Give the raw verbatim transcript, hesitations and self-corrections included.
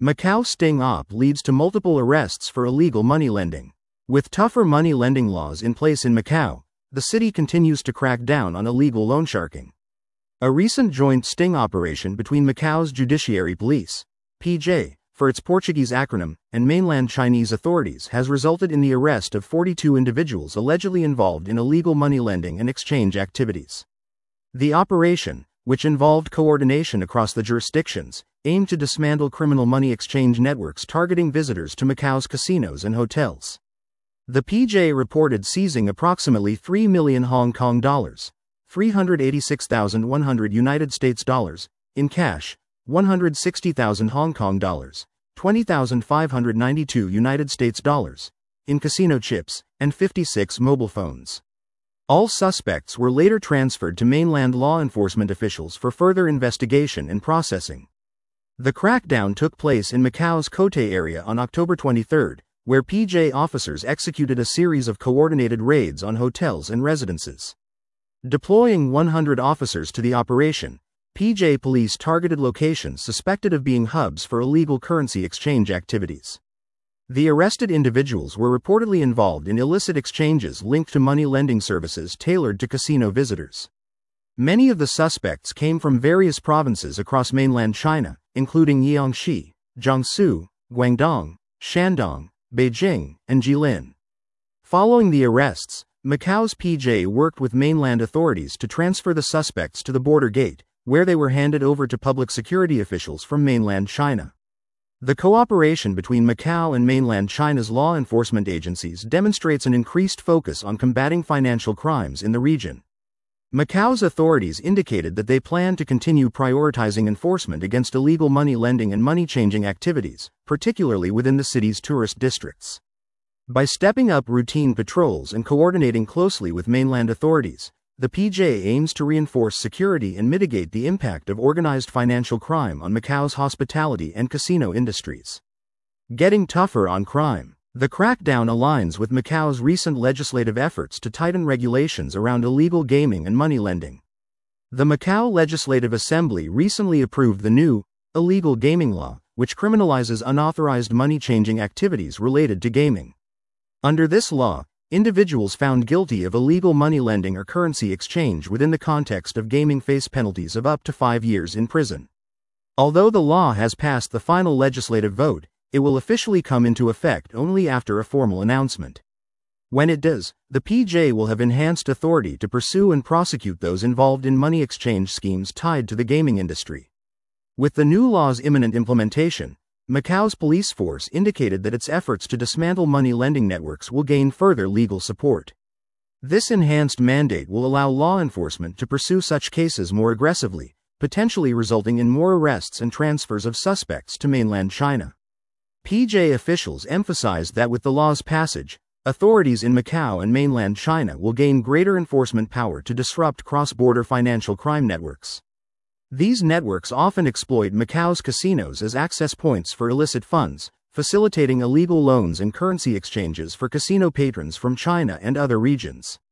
Macau sting op leads to multiple arrests for illegal money lending. With tougher money lending laws in place in Macau, the city continues to crack down on illegal loan sharking. A recent joint sting operation between Macau's Judiciary Police, P J, for its Portuguese acronym, and mainland Chinese authorities has resulted in the arrest of forty-two individuals allegedly involved in illegal money lending and exchange activities. The operation, which involved coordination across the jurisdictions, aimed to dismantle criminal money exchange networks targeting visitors to Macau's casinos and hotels. The P J reported seizing approximately three million Hong Kong dollars, three hundred eighty-six thousand one hundred United States dollars, in cash, one hundred sixty thousand Hong Kong dollars, twenty thousand five hundred ninety-two United States dollars, in casino chips, and fifty-six mobile phones. All suspects were later transferred to mainland law enforcement officials for further investigation and processing. The crackdown took place in Macau's Cotai area on October twenty-third, where P J officers executed a series of coordinated raids on hotels and residences. Deploying one hundred officers to the operation, P J police targeted locations suspected of being hubs for illegal currency exchange activities. The arrested individuals were reportedly involved in illicit exchanges linked to money lending services tailored to casino visitors. Many of the suspects came from various provinces across mainland China, including Jiangxi, Jiangsu, Guangdong, Shandong, Beijing, and Jilin. Following the arrests, Macau's P J worked with mainland authorities to transfer the suspects to the border gate, where they were handed over to public security officials from mainland China. The cooperation between Macau and mainland China's law enforcement agencies demonstrates an increased focus on combating financial crimes in the region. Macau's authorities indicated that they plan to continue prioritizing enforcement against illegal money lending and money-changing activities, particularly within the city's tourist districts. By stepping up routine patrols and coordinating closely with mainland authorities, the P J aims to reinforce security and mitigate the impact of organized financial crime on Macau's hospitality and casino industries. Getting tougher on crime. The crackdown aligns with Macau's recent legislative efforts to tighten regulations around illegal gaming and money lending. The Macau Legislative Assembly recently approved the new, illegal gaming law, which criminalizes unauthorized money-changing activities related to gaming. Under this law, individuals found guilty of illegal money lending or currency exchange within the context of gaming face penalties of up to five years in prison. Although the law has passed the final legislative vote, it will officially come into effect only after a formal announcement. When it does, the P J will have enhanced authority to pursue and prosecute those involved in money exchange schemes tied to the gaming industry. With the new law's imminent implementation, Macau's police force indicated that its efforts to dismantle money lending networks will gain further legal support. This enhanced mandate will allow law enforcement to pursue such cases more aggressively, potentially resulting in more arrests and transfers of suspects to mainland China. P J officials emphasized that with the law's passage, authorities in Macau and mainland China will gain greater enforcement power to disrupt cross-border financial crime networks. These networks often exploit Macau's casinos as access points for illicit funds, facilitating illegal loans and currency exchanges for casino patrons from China and other regions.